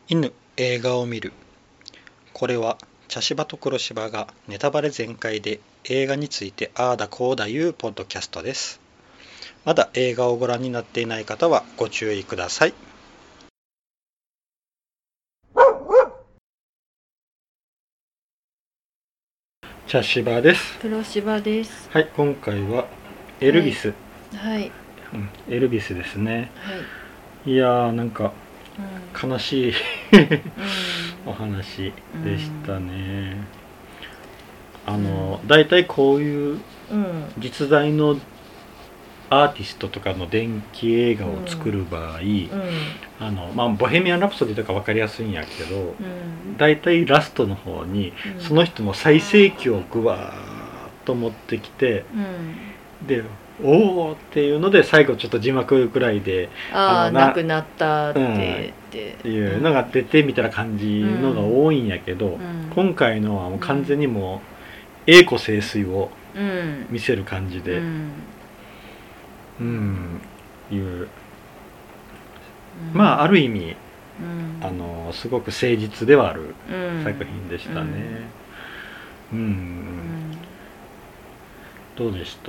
犬映画を見る。これは茶芝と黒芝がネタバレ全開で映画についてああだこうだいうポッドキャストです。まだ映画をご覧になっていない方はご注意ください。茶芝です。 黒芝です。 はい、今回はエルビス、 はい。 エルビスですね。 はい。 いやーなんか悲しいお話でしたね。だいたいこういう実在のアーティストとかの伝記映画を作る場合、ボヘミアン・ラプソディとか分かりやすいんやけど、だいたいラストの方にその人の最盛期をぐわーっと持ってきて、でおーっていうので最後ちょっと字幕くらいで亡くなったっていうのが出てみたいな感じのが多いんやけど、今回のはもう完全にもう栄枯盛衰を見せる感じでいうまあある意味すごく誠実ではある作品でしたね。どうでした？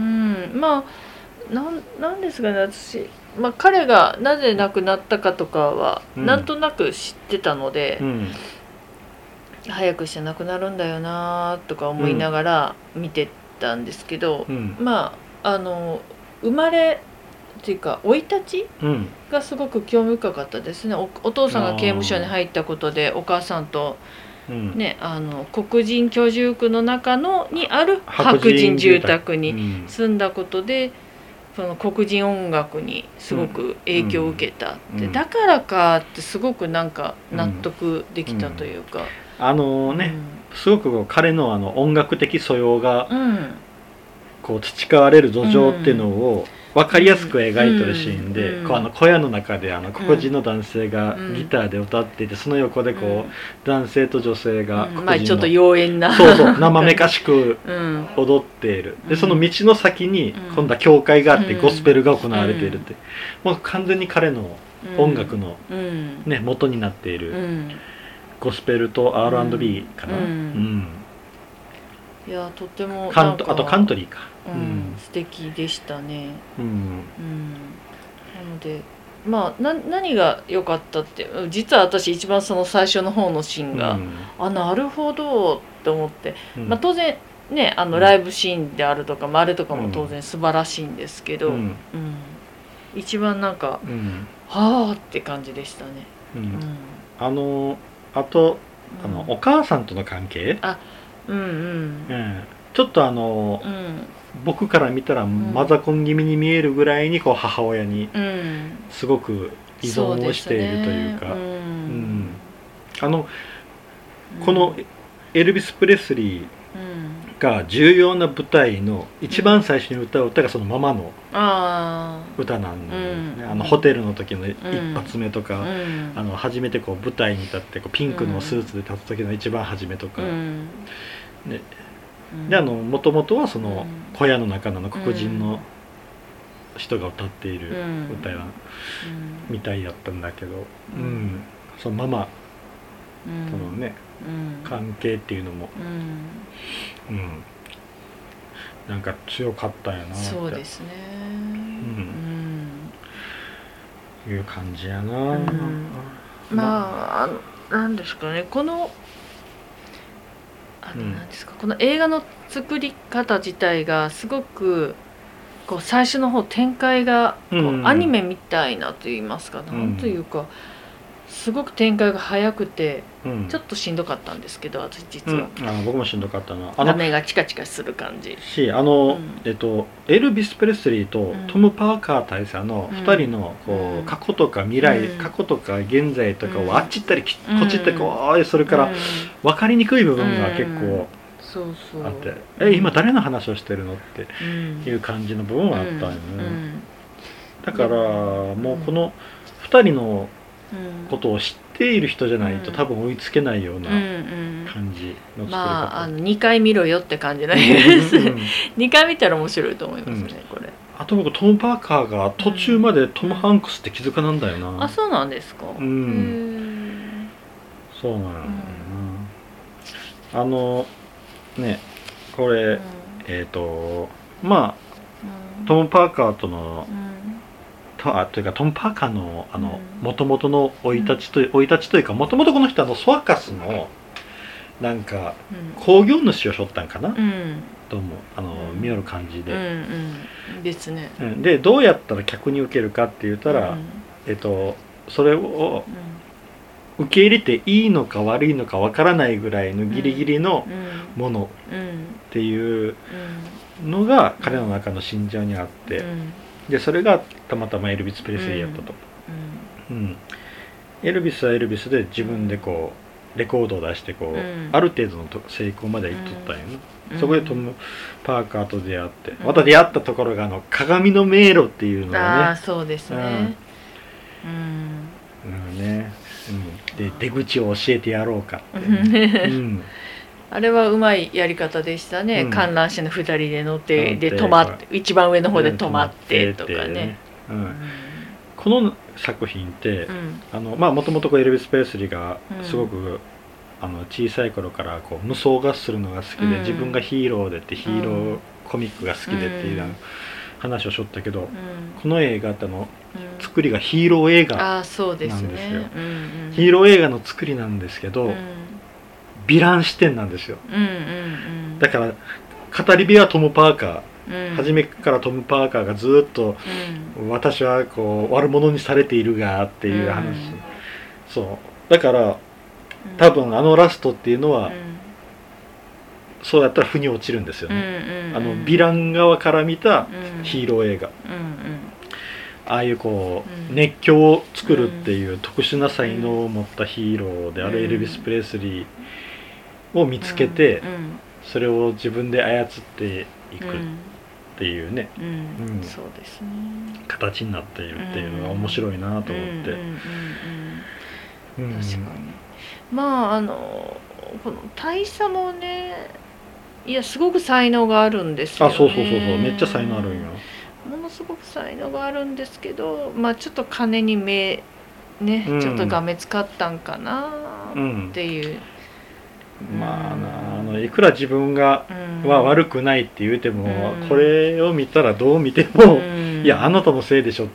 なんですかね、私、彼がなぜ亡くなったかとかはなんとなく知ってたので、早くして亡くなるんだよなとか思いながら見てたんですけど、生まれっていうか生い立ちがすごく興味深かったですね。お父さんが刑務所に入ったことでお母さんと黒人居住区の中にある白人住宅に住んだことで、その黒人音楽にすごく影響を受けたって、だからかってすごくなんか納得できたというか、 すごく彼の音楽的素養がこう培われる土壌っていうのを分かりやすく描いてるシーンで、小屋の中で黒人の男性がギターで歌っていて、その横でこう男性と女性が黒人のちょっと妖艶な生めかしく踊っている。でその道の先に今度は教会があってゴスペルが行われているって、もう完全に彼の音楽の元になっているゴスペルと R&B かな。 いやとてもあとカントリーか、 素敵でしたね。なので何が良かったって、実は私一番その最初の方のシーンが、なるほどって思って、当然ねライブシーンであるとか、あれとかも当然素晴らしいんですけど、一番なんか、はあって感じでしたね。 あとお母さんとの関係、ちょっと僕から見たらマザコン気味に見えるぐらいにこう母親にすごく依存をしているというか、このエルビス・プレスリーが重要な舞台の一番最初に歌う歌がそのママの歌なんですね。ホテルの時の一発目とか、初めてこう舞台に立ってこうピンクのスーツで立つ時の一番初めとか、でもともとはその小屋の中の黒人の人が歌っている歌やみたいやったんだけど、そのママとのね関係っていうのもなんか強かったんやなって、 そうですね、 いう感じやな。 なんですかね、このなんですか、この映画の作り方自体がすごくこう最初の方展開がこうアニメみたいなと言いますか、なんというかすごく展開が早くてちょっとしんどかったんですけど、私実は僕もしんどかったな。 画面がチカチカする感じし、エルビス・プレスリーとトム・パーカー大佐の2人のこう過去とか未来、過去とか現在とかをあっち行ったりこっち行ったりこうそれから分かりにくい部分が結構あって、今誰の話をしてるのっていう感じの部分はあったんよね。だからもうこの2人のことを知っている人じゃないと多分追いつけないような感じの作り方。 2回見ろよって感じなんです2回見たら面白いと思いますね、これ。 あと僕トム・パーカーが途中までトム・ハンクスって気づかなんだよな。 そうなんですか。 そうなんだよな、ねこれ、まあトム・パーカーとの、というかトム・パーカーのもともとの生い立ちというか、もともとこの人ソアカスのなんか興行主をしょったんかな、と思う見よる感じで、 ですね。 でどうやったら客に受けるかって言ったら、それを受け入れていいのか悪いのかわからないぐらいのギリギリのものっていうのが彼の中の心情にあって、でそれがたまたまエルビス・プレスリーやったと、エルビスはエルビスで自分でこうレコードを出してこう、ある程度の成功までいっとったんやね、そこでトム・パーカーと出会って、また出会ったところが鏡の迷路っていうのがね、 そうですね、 で出口を教えてやろうかって、 あれはうまいやり方でしたね、観覧車の2人で乗ってで止まって一番上の方で止まってとかね、この作品って、もともとエルビス・プレスリーがすごく、小さい頃からこう無双がするのが好きで、自分がヒーローでってヒーローコミックが好きでっていう話をしょったけど、この映画って作りがヒーロー映画なんですよ。ヒーロー映画の作りなんですけど、ヴィラン視点なんですよ。だから語り部はトム・パーカー、初めからトム・パーカーがずっと、私はこう悪者にされているがっていう話、そうだから多分ラストっていうのは、そうやったら腑に落ちるんですよね、ヴィラン側から見たヒーロー映画、ああいうこう、熱狂を作るっていう特殊な才能を持ったヒーローであるエルビス・プレスリーを見つけて、それを自分で操っていくっていうね、 そうですね、 形になっているっていうのが面白いなと思って、 確かにまあこの大佐もね、いやすごく才能があるんですよね。 そうめっちゃ才能あるんよ。 ものすごく才能があるんですけど、ちょっと金にちょっとがめつかったんかなっていう、 いくら自分がは悪くないって言うても、これを見たらどう見ても、いやあなたのせいでしょって、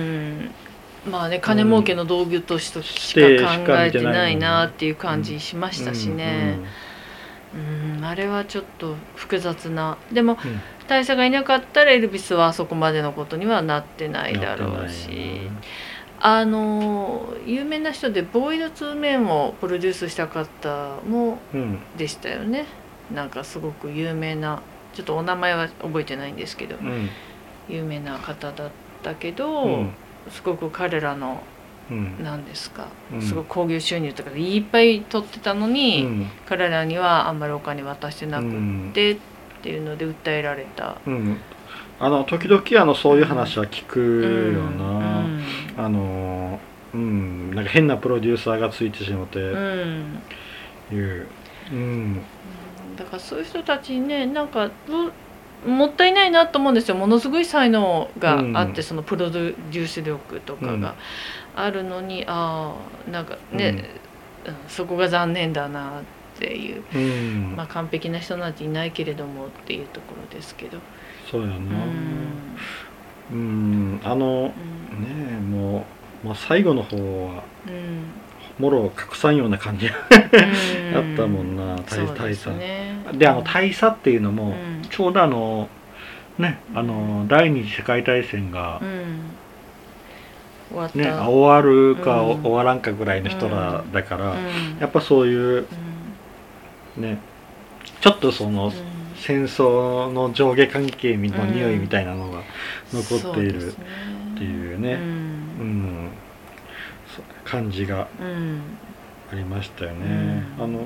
金儲けの道具としてしか考えてないなっていう感じしましたしね。あれはちょっと複雑な、でも、大佐がいなかったらエルビスはあそこまでのことにはなってないだろうし、有名な人でボーイド2メンをプロデュースした方もでしたよね、なんかすごく有名な、ちょっとお名前は覚えてないんですけど、有名な方だったけど、すごく彼らの何ですか、すごく興行収入とかいっぱい取ってたのに、彼らにはあんまりお金渡してなくってっていうので訴えられた、 時々そういう話は聞くよな、なんか変なプロデューサーがついてしまっていう、 だからそういう人たちにね、なんかもったいないなと思うんですよ。ものすごい才能があって、そのプロデュース力とかがあるのに、なんかね、そこが残念だなっていう、完璧な人なんていないけれどもっていうところですけど、 そうやな、もう最後の方は、もろ隠さんような感じあったもんな、大佐で、大佐っていうのも、ちょうど第二次世界大戦が、終わるか終わらんかぐらいの人らだから、やっぱそういうちょっとその戦争の上下関係の匂いみたいなのが残っているっていうね、感じがありましたよね。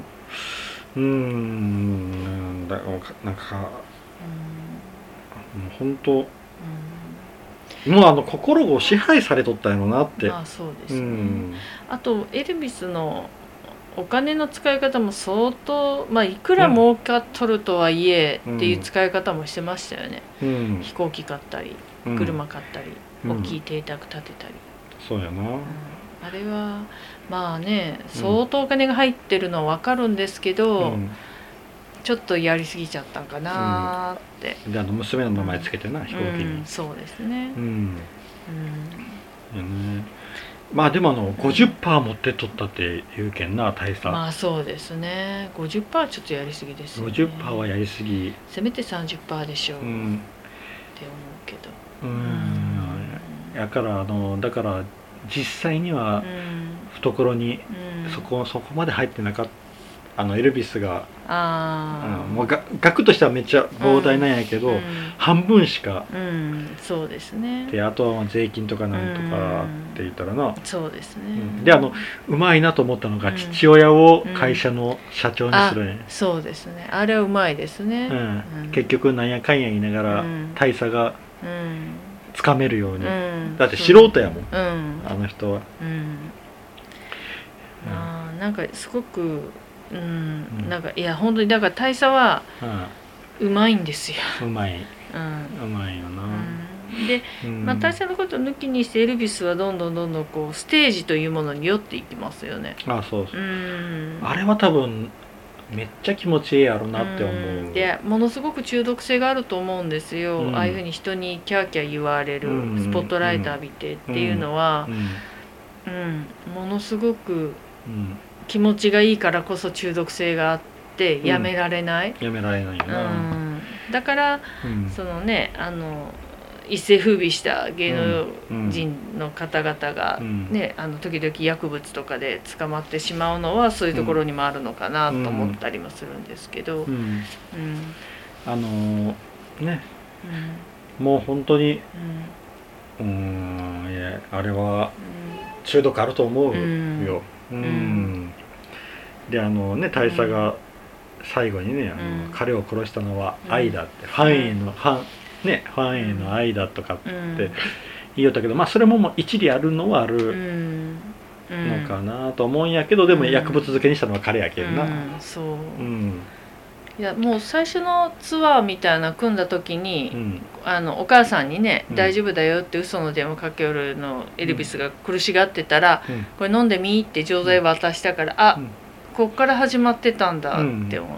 なんかもう本当、もう心を支配されとったんやろなって。 そうですね。あとエルビスのお金の使い方も相当、いくら儲かっとるとはいえっていう使い方もしてましたよね。飛行機買ったり車買ったり、大きい邸宅建てたり。 そうやな。 あれはまあね相当お金が入ってるのは分かるんですけど、ちょっとやりすぎちゃったんかなって、 で娘の名前つけてな、飛行機に、 そうですね。 まあでも50% 持って取ったって言うけんな大佐。 まあそうですね。50%はちょっとやりすぎですよね。 50% はやりすぎ。 せめて30%でしょう、って思うけど。 やからだから実際には懐にそこまで入ってなかった。エルビスがもう額としてはめっちゃ膨大なんやけど、半分しか、 そうですね。 であとは税金とかなんとかって言ったらな、 そうですね。 でうまいなと思ったのが、父親を会社の社長にするね。 そうですね、あれはうまいですね。 結局なんやかんや言いながら大佐がつかめるように、だって素人やもん、あの人は。 なんかすごくなんかいや本当にだから大佐はうまいんですよ。 うまいよな。 で、大佐のことを抜きにしてエルビスはどんどんこうステージというものに寄っていきますよね。 そうあれは多分めっちゃ気持ちいいやろなって思う。 でものすごく中毒性があると思うんですよ、ああいうふうに人にキャーキャー言われる、スポットライト浴びてっていうのは、ものすごく気持ちがいいからこそ中毒性があってやめられない、 やめられないよな。 だから、そのね一世風靡した芸能人の方々がね、時々薬物とかで捕まってしまうのはそういうところにもあるのかなと思ったりもするんですけど、 ね、もう本当に、いやあれは中毒あると思うよ。で大佐が最後にね彼を殺したのは愛だって、ファンへの愛だとかって言いよったけど、それも一理あるのはあるのかなと思うんやけど、でも薬物漬けにしたのは彼やけんな。 いやもう最初のツアーみたいな組んだ時に、お母さんにね、大丈夫だよって嘘の電話かけよるのエルビスが苦しがってたら、これ飲んでみって錠剤渡したから、こっから始まってたんだって思って、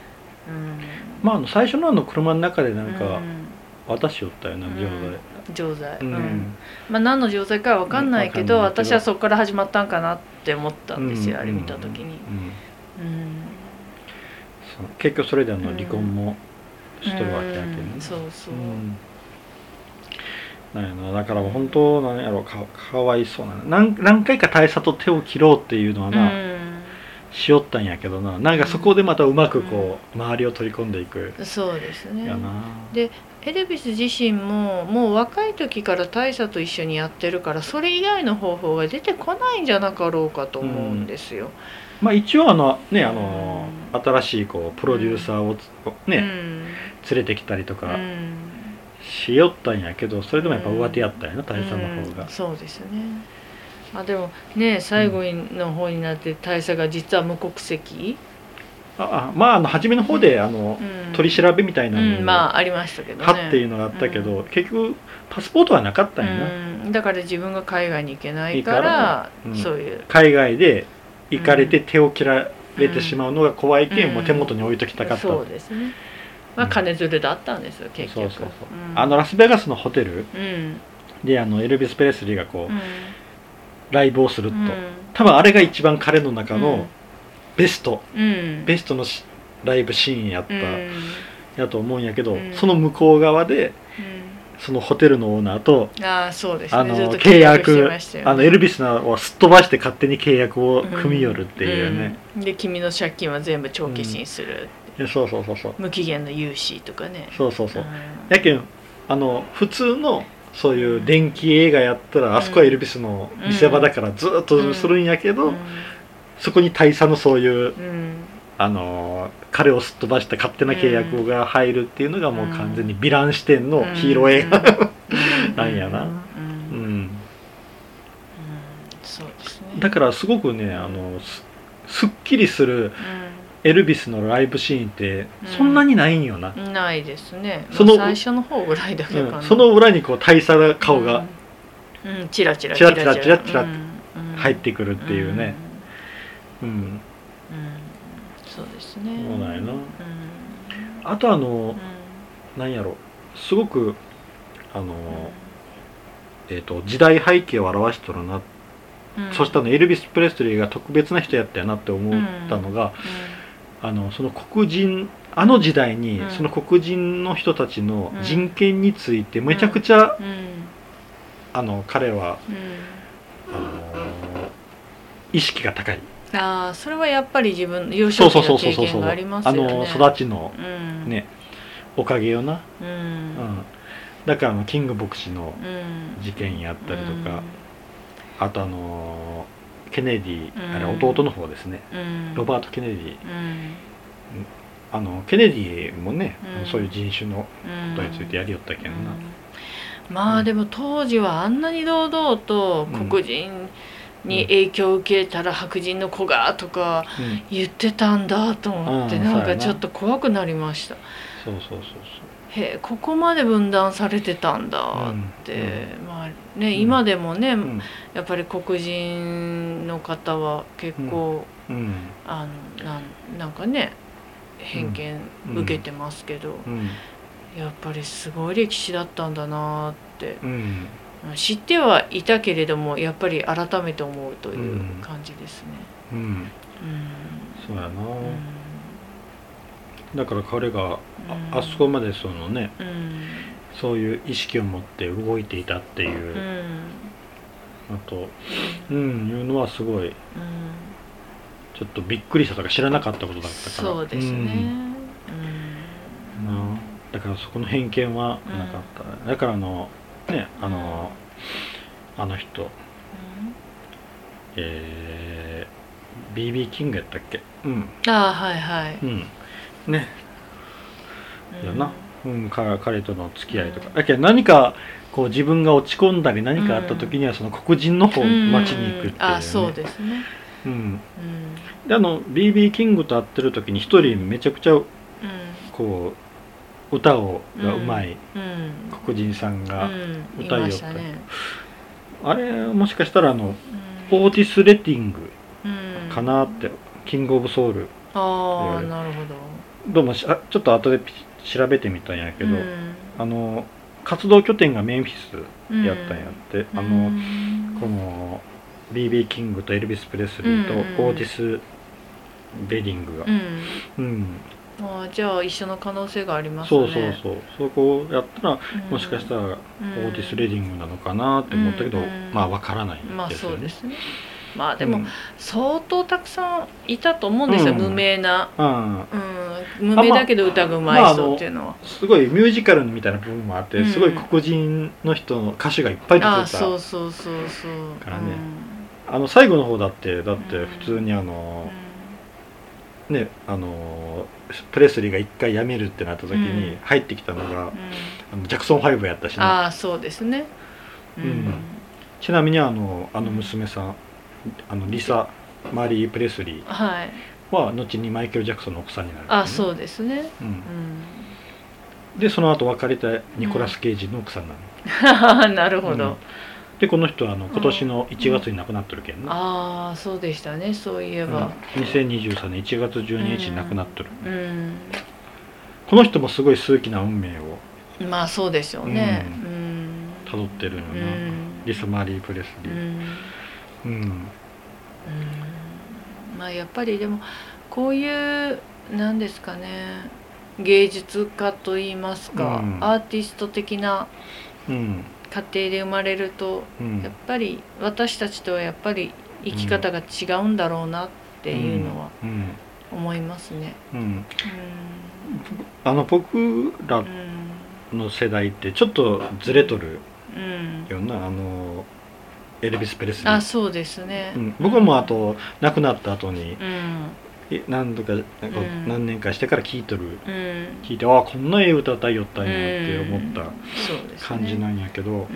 最初の車の中でなんか渡しよったよな、 錠剤。何の錠剤かは分かんないけど、私はそこから始まったんかなって思ったんですよ、あれ見た時に。 結局それで離婚もしとるわけやけどね。なんやな、だから本当なんやろ、かわいそうな、何回か大佐と手を切ろうっていうのはな、しよったんやけどな、なんかそこでまたうまくこう周りを取り込んでいく。 そうですね。でエルビス自身ももう若い時から大佐と一緒にやってるから、それ以外の方法が出てこないんじゃなかろうかと思うんですよ。 一応新しいこうプロデューサーを連れてきたりとかしよったんやけど、それでもやっぱ上手やったんやな、大佐の方が。 そうですね。でもね、最後の方になって大佐が実は無国籍、 初めの方で取り調べみたいなのありましたけどね、 はっていうのがあったけど、結局パスポートはなかったんやな。 だから自分が海外に行けないから、そういう海外で行かれて手を切られてしまうのが怖いけん、もう手元に置いときたかった。 そうですね。金づるだったんですよ結局。 ラスベガスのホテルでエルビス・プレスリーがこうライブをすると、多分あれが一番彼の中のベストのライブシーンやったやと思うんやけど、その向こう側でそのホテルのオーナーと契約、エルビスをすっ飛ばして勝手に契約を組み寄るっていうね。 で君の借金は全部帳消しにする、無期限の融資とかね。やけん普通のそういう電気映画やったら、あそこはエルビスの見せ場だからずっとするんやけど、そこに大佐のそういう、彼をすっ飛ばした勝手な契約が入るっていうのがもう完全にヴィラン視点のヒーロー映画なんやな。だからすごくね、すっきりするエルビスのライブシーンってそんなにないんよな。 ないですね。最初の方ぐらいだけかな。 その裏にこう大佐の顔がチラチラって入ってくるっていうね。 そうですね。 そうなんやな。あとなんやろ、すごく時代背景を表しとるな、そしたらエルビス・プレスリーが特別な人やったよなって思ったのが、その黒人、時代にその黒人の人たちの人権についてめちゃくちゃ彼は意識が高い。 それはやっぱり自分幼少期の経験がありますよね。 育ちのね、おかげよな。だからキング牧師の事件やったりとか、あとケネディ、あれ弟の方ですね、ロバート・ケネディ、ケネディもね、そういう人種のことについてやりよったけんな。 まあでも当時はあんなに堂々と黒人に影響を受けたら白人の子がとか言ってたんだと思って、なんかちょっと怖くなりました。ここまで分断されてたんだって、まあね、今でもね、やっぱり黒人の方は結構なんかね偏見受けてますけど、やっぱりすごい歴史だったんだなって、知ってはいたけれどもやっぱり改めて思うという感じですね。 そうやな。だから彼があそこまでそのね、そういう意識を持って動いていたっていう、あというのはすごいちょっとびっくりしたとか知らなかったことだったから。 そうですね。 だからそこの偏見はなかった。だからね、あの人、BB キングやったっけ。 はいはい。 ね。やな。彼との付き合いとか。だけど何かこう自分が落ち込んだり何かあった時にはその黒人の方町に行くっていうね。 そうですね。 でBB キングと会ってる時に一人めちゃくちゃこう歌がうまい黒人さんが歌いよった。あれもしかしたらオーティス・レティングかなって、キング・オブ・ソウル。 なるほど。 どうもちょっと後で調べてみたんやけど、活動拠点がメンフィスやったんやって、この BB キングとエルビス・プレスリーとオーティス・レディングが、 じゃあ一緒の可能性がありますね。 そこやったらもしかしたらオーティス・レディングなのかなって思ったけど、まあ分からないですよね。 そうですね。まあでも相当たくさんいたと思うんですよ、無名な、無名だけど歌がうまい人っていうのは。すごいミュージカルみたいな部分もあって、すごい黒人の人の歌手がいっぱい出てたからね。最後の方だって普通にね、プレスリーが一回辞めるってなった時に入ってきたのがジャクソン5やったしね。 そうですね。 ちなみに娘さんリサ・マリー・プレスリーは後にマイケル・ジャクソンの奥さんになる、 そうですね。 でその後別れたニコラス・ケイジの奥さんなの。なるほど。 でこの人は今年の1月に亡くなってるけんな。そうでしたね、そういえば。 2023年1月12日に亡くなってる。この人もすごい数奇な運命をまあそうでしょうね。 たどってるのな、リサ・マリー・プレスリー。 まあやっぱりでもこういうなんですかね、芸術家といいますか、アーティスト的な家庭で生まれると、やっぱり私たちとはやっぱり生き方が違うんだろうなっていうのは思いますね。 僕らの世代ってちょっとずれとるようなエルビス・プレスリー。 そうですね。 僕も亡くなった後に何度か何年かしてから聞いてこんな歌歌いよったんやって思った感じなんやけど、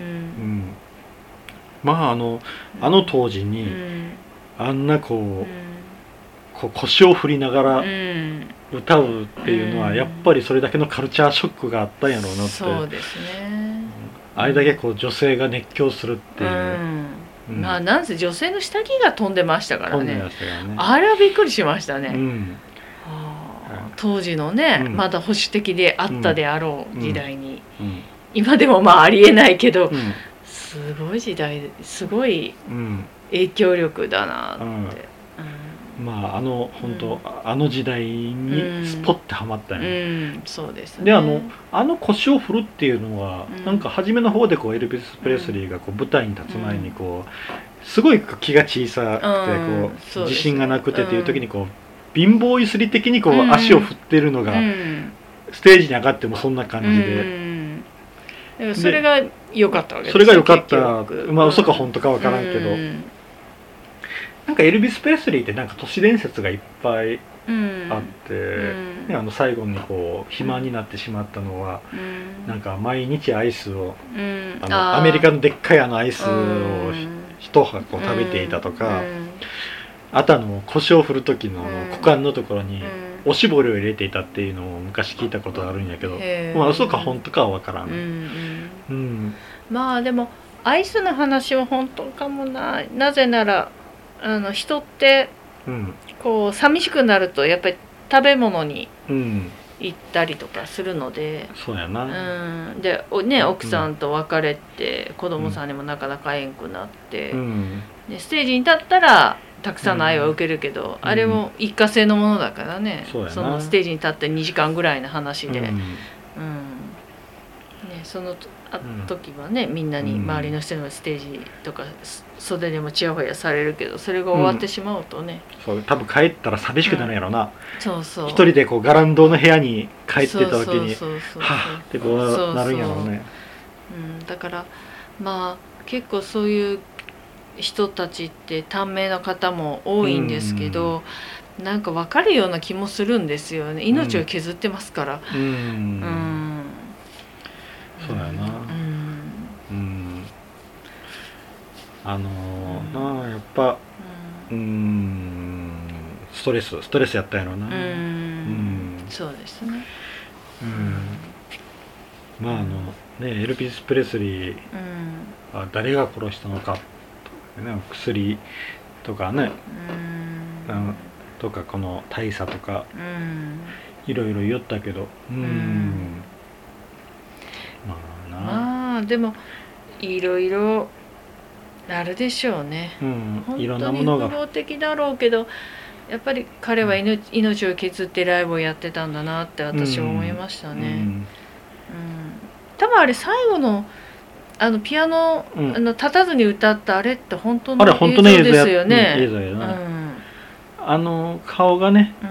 まあ当時にあんなこう腰を振りながら歌うっていうのはやっぱりそれだけのカルチャーショックがあったんやろうなって。 そうですね。 あれだけこう女性が熱狂するっていう、 まあなんせ女性の下着が飛んでましたから飛んでね。 ましたからね。 あれはびっくりしましたね。 うん当時のね、 うんまだ保守的であったであろう時代に、 うん今でもまあありえないけど、 うんすごい時代、すごいうん影響力だなって、 まあ本当、あの時代にスポッてはまったよね。 そうですね。 で腰を振るっていうのは、なんか初めの方でこうエルビス・プレスリーがこう舞台に立つ前にこうすごい気が小さくてこう自信がなくてっていう時にこう貧乏ゆすり的にこう足を振ってるのがステージに上がってもそんな感じで、 それが良かったわけです。 それが良かった。まあ嘘か本当かわからんけど、なんかエルビス・プレスリーってなんか都市伝説がいっぱいあって、最後にこう肥満になってしまったのは、なんか毎日アイスを、アメリカのでっかいアイスを一箱食べていたとか、あと腰を振る時の股間のところにおしぼりを入れていたっていうのを昔聞いたことあるんやけど、まあ嘘か本当かは分からん。 まあでもアイスの話は本当かもな。なぜなら人ってこう寂しくなるとやっぱり食べ物に行ったりとかするので、 そうやな。 でね、奥さんと別れて子供さんにもなかなか会えんくなって、でステージに立ったらたくさんの愛を受けるけど、あれも一過性のものだからね。そのステージに立って2時間ぐらいの話で、その時はね、みんなに周りの人のステージとか袖でもチヤホヤされるけど、それが終わってしまうとね、 そう多分帰ったら寂しくなるんやろうな。 そうそう、 一人でこうガランドの部屋に帰ってた時にはぁってこうなるんやろうね。 だからまあ結構そういう人たちって短命の方も多いんですけど、なんか分かるような気もするんですよね。命を削ってますから。 そうやな。やっぱストレスやったんやろうな。 そうですね。 まあエルビス・プレスリーは誰が殺したのかとかね、薬とかね、とかこの大佐とかいろいろ言ったけど、 まあでもいろいろあるでしょうね。 いろんなものが本当に複合的だろうけど、やっぱり彼は命を削ってライブをやってたんだなって私は思いましたね。多分あれ最後のピアノ立たずに歌ったあれって本当の映像ですよね。 映像やな。顔がね、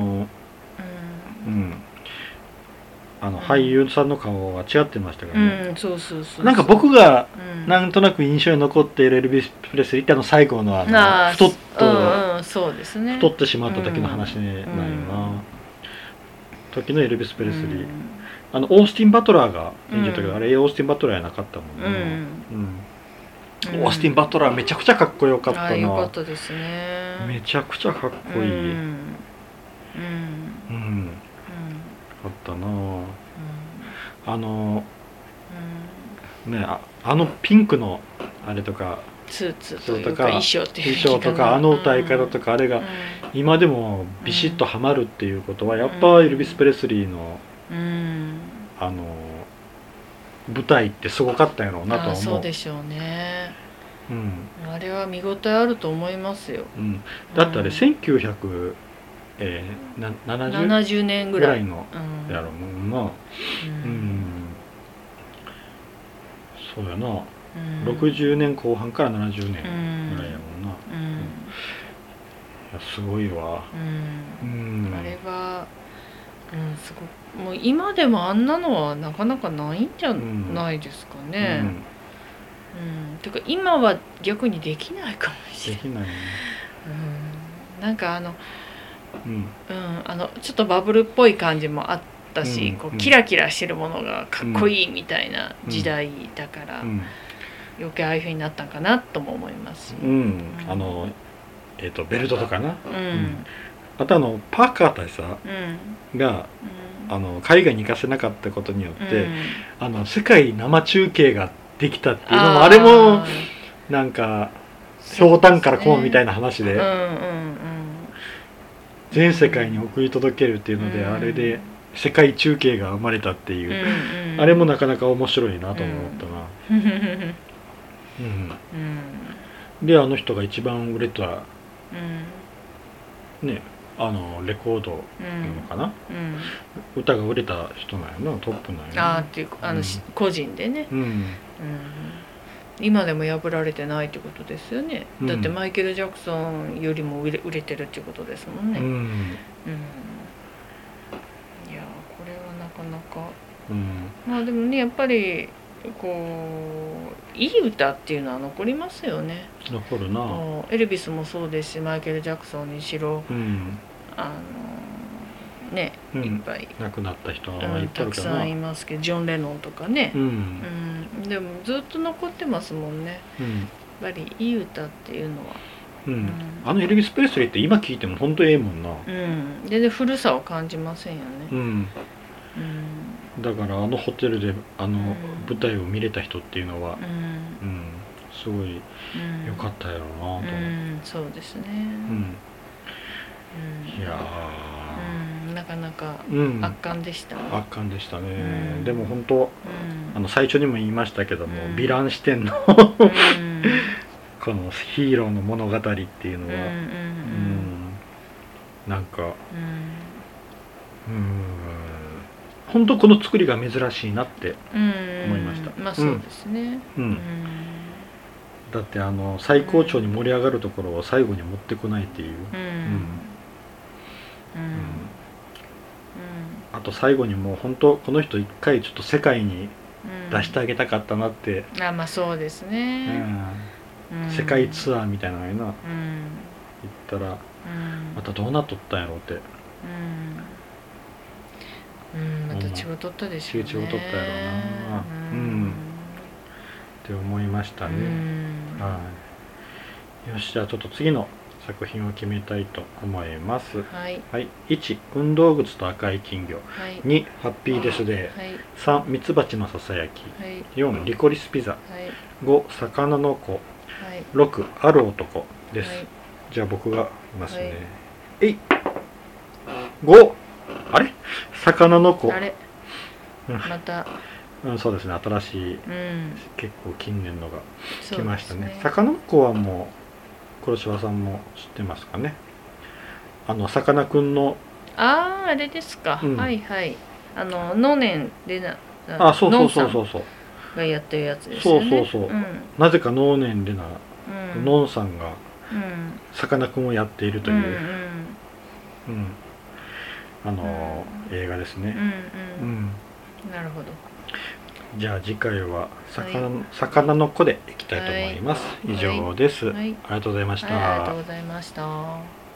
俳優さんの顔は違ってましたからね。なんか僕がなんとなく印象に残っているエルビス・プレスリーって最後の太ってしまった時の話なんよな。時のエルビス・プレスリー、オースティン・バトラーが演じたけど、あれオースティン・バトラーやなかったもんね。オースティン・バトラーめちゃくちゃかっこよかったな。 よかったですね。 めちゃくちゃかっこいい。あったな。ピンクのあれとかスーツとか衣装とか歌い方とか、あれが今でもビシッとはまるっていうことは、やっぱエルビス・プレスリーの舞台ってすごかったんやろうなと思う。 そうでしょうね。あれは見応えあると思いますよ。 だってあれ1970年ぐらいのやろうもんな。そうやな。60年後半から70年ぐらいやもんな。いやすごいわ。 あれはすごく、もう今でもあんなのはなかなかないんじゃないですかね。てか今は逆にできないかもしれない。できないね。なんかちょっとバブルっぽい感じもあったし、こうキラキラしてるものがかっこいいみたいな時代だから、余計ああいう風になったんかなとも思いますし、 ベルトとかな。あとパーカー大佐が海外に行かせなかったことによって、世界生中継ができたっていうのも、あれもなんかひょうたんからこうみたいな話で、 うんうんうん全世界に送り届けるっていうので、あれで世界中継が生まれたっていう、あれもなかなか面白いなと思ったな。であの人が一番売れた、ね、レコードなのかな、歌が売れた人なんやな、トップなんやな。 っていう個人でね、今でも破られてないってことですよね、だってマイケル・ジャクソンよりも売れてるっていうことですもんね。いやこれはなかなか、まあでもねやっぱりこういい歌っていうのは残りますよね。 残るな。 エルビスもそうですし、マイケル・ジャクソンにしろ、ね、いっぱい亡くなった人はいっぱいたくさんいますけど、ジョン・レノンとかね、でもずっと残ってますもんね、やっぱりいい歌っていうのは、 エルビス・プレスリーって今聴いても本当ええもんな。 全然古さを感じませんよね。 だからホテルで舞台を見れた人っていうのは、すごい良かったやろうなと思って。 そうですね。 いやなかなか圧巻でした。 圧巻でしたね。でも本当最初にも言いましたけども、ヴィラン視点のこのヒーローの物語っていうのはなんか本当この作りが珍しいなって思いました。 まあそうですね。 だって最高潮に盛り上がるところを最後に持ってこないっていう。あと最後にもう本当この人一回ちょっと世界に出してあげたかったなって。 まあそうですね。 世界ツアーみたいなのにな、行ったらまたどうなっとったんやろうって。 また違うとったでしょうね。 違うとったやろうなって思いましたね。よし、じゃあちょっと次の作品を決めたいと思います。1、運動靴と赤い金魚。2、ハッピーデスデー。3、ミツバチのささやき。4、リコリスピザ。5、魚の子。6、ある男です。じゃあ僕がいますね。5、あれ魚の子。 あれまたそうですね、新しい、結構近年のが来ましたね。魚の子はもう黒柴さんも知ってますかね。さかなクンのあれですか、はいはい、ノネンでそうがやってるやつですよね。 なぜかノーネンレナノンさんがさかなクンをやっているという映画ですね。 なるほど。 じゃあ次回は魚の子でいきたいと思います。以上です。ありがとうございました。 ありがとうございました。